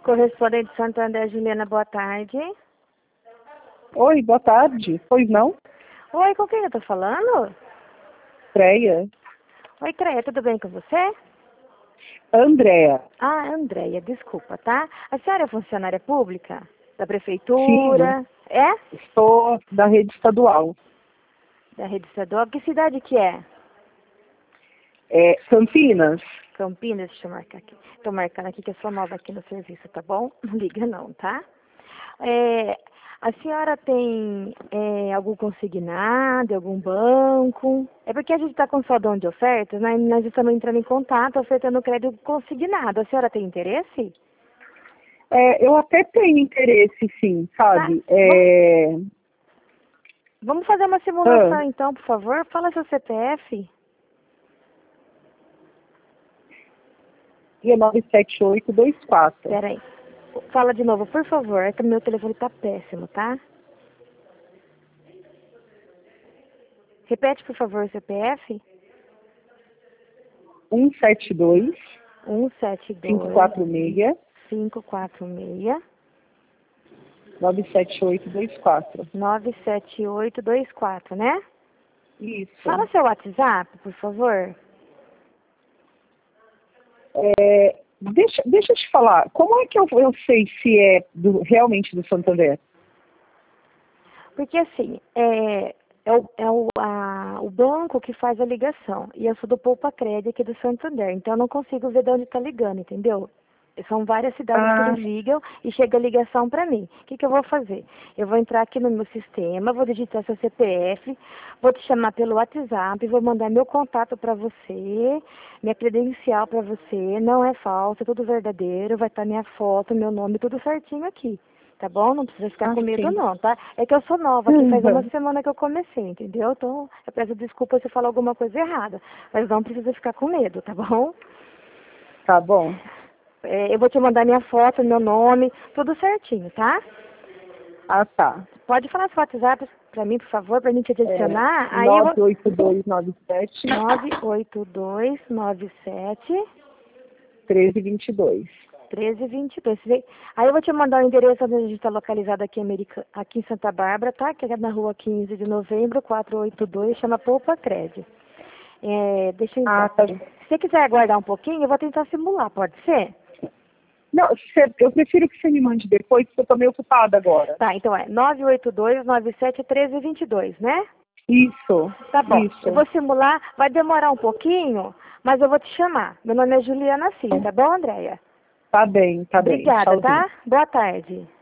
Correspondente Santander, Juliana, boa tarde. Oi, boa tarde. Pois não? Oi, com quem eu tô falando? Creia. Oi, Creia, tudo bem com você? Andréa. Ah, Andréia, desculpa, tá? A senhora é funcionária pública? Da Sim, prefeitura? É? estou da rede estadual. Da rede estadual? Que cidade que é? Campinas. Campinas, deixa eu marcar aqui. Tô marcando aqui que eu sou nova aqui no serviço, tá bom? Não liga não, tá? A senhora tem algum consignado, algum banco? É porque a gente está com saldão de ofertas, né? Nós estamos entrando em contato, ofertando crédito consignado. A senhora tem interesse? Eu até tenho interesse, sim, Tá. sabe? Vamos fazer uma simulação então, por favor. Fala seu CPF. E é 97824. Peraí. Fala de novo, por favor. É que meu telefone tá péssimo, tá? Repete, por favor, o CPF. 172 172 546 546 97824. 97824, né? Isso. Fala seu WhatsApp, por favor. Deixa eu te falar, como é que eu sei se é realmente do Santander? Porque assim, o banco que faz a ligação. E eu sou do Poupa Crédito aqui do Santander. Então eu não consigo ver de onde está ligando, entendeu? São várias cidades que eles ligam e chega a ligação para mim. O que eu vou fazer? Eu vou entrar aqui no meu sistema, vou digitar seu CPF, vou te chamar pelo WhatsApp, vou mandar meu contato para você, minha credencial para você, não é falso, é tudo verdadeiro, vai estar minha foto, meu nome, tudo certinho aqui. Tá bom? Não precisa ficar com medo Sim. não, tá? É que eu sou nova, aqui faz uma semana que eu comecei, entendeu? Então, eu peço desculpa se eu falar alguma coisa errada, mas não precisa ficar com medo, tá bom? Tá bom. Eu vou te mandar minha foto, meu nome, tudo certinho, tá? Ah, tá. Pode falar seu WhatsApp pra mim, por favor, pra mim te adicionar. Aí eu vou... 98297 98297 1322. 1322. Aí eu vou te mandar o endereço onde a gente está localizado aqui, aqui em Santa Bárbara, tá? Que é na rua 15 de novembro, 482, chama Poupa Crédito. Deixa eu Ah, entrar. tá. Se você quiser aguardar um pouquinho, eu vou tentar simular, pode ser? Não, eu prefiro que você me mande depois, porque eu tô meio ocupada agora. Tá, então é 982971322, né? Isso, Tá bom. Eu isso. vou simular, vai demorar um pouquinho, mas eu vou te chamar. Meu nome é Juliana Sim, tá bom, Andréia? Tá bem, tá bem. Obrigada, Tchauzinho. tá? Boa tarde.